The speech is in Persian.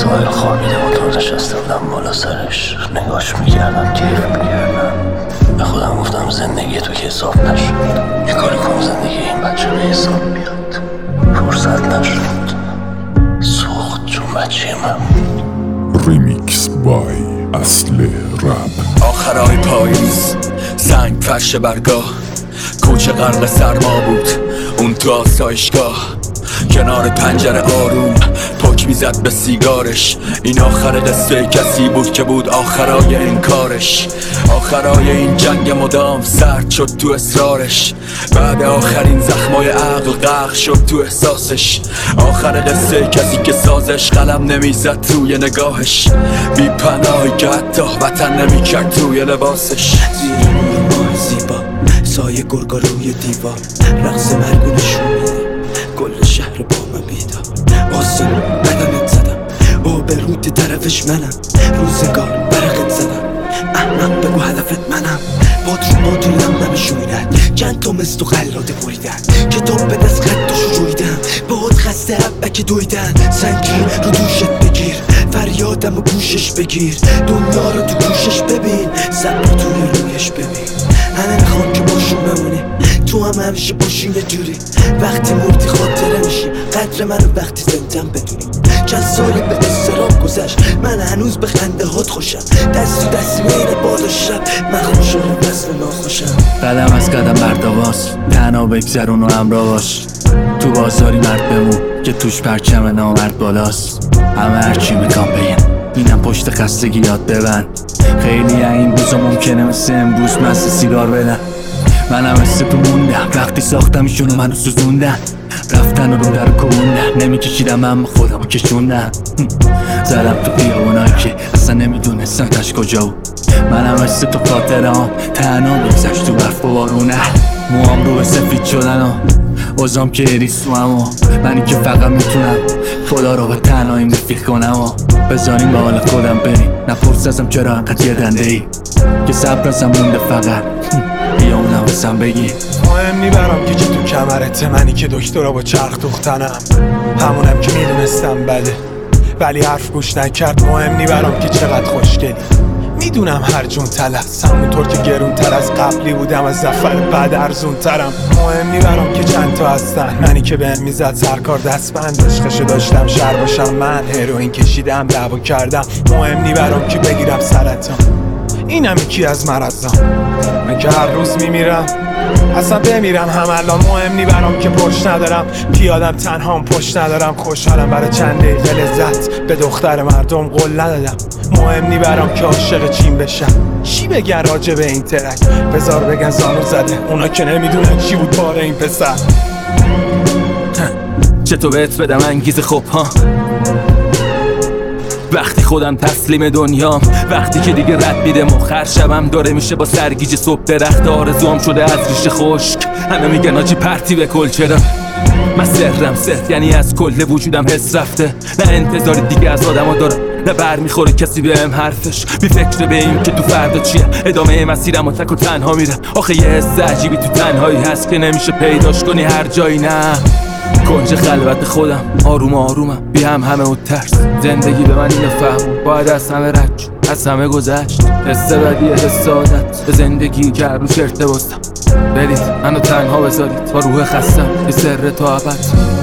ساحل خوابیده بود، نشسته بودم بالا سرش نگاش میکردم، کیف میکردم. به خودم گفتم زندگی تو که حساب نشد، یه کاری کنم زندگی این بچه به حساب بیاد. فرصت نشد، سوخت چون بچه من. ریمیکس بای اصل رپ. آخرای پاییز سنگ فرش برگاه، کوچه غرق سرما بود اون تو آسایشگاه. کنار پنجره آروم پک میزد به سیگارش. این آخر قصه کسی بود که بود آخرای انکارش. آخرای این جنگ مدام سرد شد تو اصرارش. بعد آخرین زخمای عقل غرق شد تو احساسش. آخر قصه کسی که سازش قلم نمیزد روی نگاهش. بی پناهی که حتی وطن نمیکرد توی لباسش. زیر نور ماه زیبا سایه گرگا روی دیوار، رقص مرگو نشون میده کل شهر با من بیدار. آسمون قدمت زدم آبروت طرفش منم، روزگار برقت زدم احمق بگو هدفت منم. باد رو لم نمیشویدن، چند تا مثل تو قلاده بریدن، کتاب به دست خطاشو جویدن، باد خسته حبک دویدن. سنگی رو دوشت بگیر، فریادم و گوشش بگیر، دنیا رو تو گوشش ببین، صبر توی رویش ببین. همه میخوان که باشون بمونی، تو هم همیشه باشین یه جوری. وقتی مردی خاطره میشی، قدر منو وقتی زندم بدونی. چند سالی به استراب گذشت، من هنوز به خنده هات خوشم. دست تو دست میره باد و شب، من خوشم مثل ناخوشم. قدم از قدم بردواست، تنها بگذرون و همراه باش. تو بازاری مرد بمون که توش پرچم نامرد بالاست. همه هرچی میکن بگن، اینم پشت خستگی یاد ببند. خیلی این روزا ممکنه مثل امروز مست سیگار بدن. منم مثل تو موندم وقتی ساختمشون و منو سوزوندن. رفتن و رو در کوندن، نمیکشیدم اما خودمو کشوندن. زدم تو خیابونایی که اصلا نمیدونستم تش کجا بود. منم مثل تو خاطرهام تنها میگذشت تو برف و بارونه. موام رو به سفید شدن و اوزام که ریز تو همو. منی که فقط میتونم خدا رو به تنهایی رفیق کنم و بذاریم به حال خودم بریم. نپرس ازم چرا انقدر یه دنده ای که صبر ازم مونده، فقط بیا اونم واسم بگی. مهم نی برام که تو کمرته، منی که دکترا با چرخ دوختنم، همونم که میدونستم بده ولی حرف گوش نکرد. مهم نی برام که چقدر خوشگلی، میدونم هر جون تلست، همونطور که گرون تر از قبلی بودم، از زفر بعد ارزون ترم. مهم نی برام که چند تا هستن، منی که بهم میزد سرکار دستبند، عشقشو داشتم شر باشم، من هروئین کشیدم دعوا کردم. مهم نی برام که بگیرم سرطان، اینم یکی از مرضام. من که هر روز میمیرم اصلا بمیرم هم الان. مهم نی برام که پشت ندارم، پیادم تنهام پشت ندارم. خوشحالم برای چند دقیقه لذت، به دختر مردم قول ندادم. مهم نی برام که عاشق چین بشم، چی بگن راجع به این ترک؟ بذار بگن زانو زده، اونا که نمیدونن چی بود بار این پسر. چطور بهت بدم انگیزه خوب ها، وقتی خودم تسلیم دنیام، وقتی که دیگه رد میده مخر شبم داره میشه با سرگیجه صبح. درخت آرزوام شده از ریشه خشک، همه میگن آجی پرتی به کل. چرا من سرم سر، یعنی از کل وجودم حس رفته. نه انتظاری دیگه از آدم دارم، نه بر میخوره کسی بهم حرفش. بی فکر به این که تو فردا چیه، ادامه مسیرم و تک و تنها میرم. آخه یه حس عجیبی تو تنهایی هست که نمیشه پیداش کنی هر جایی. نه کنج خلوت خودم آروم آرومم، بی همه و ترس. زندگی به من اینو فهمون، باید از همه رد شد، از همه گذشت. حس بدی حس عادت به زندگی که هر روش ارتباطم. برید منو تنها بذارید با روح خستم، یه سر تا ابد.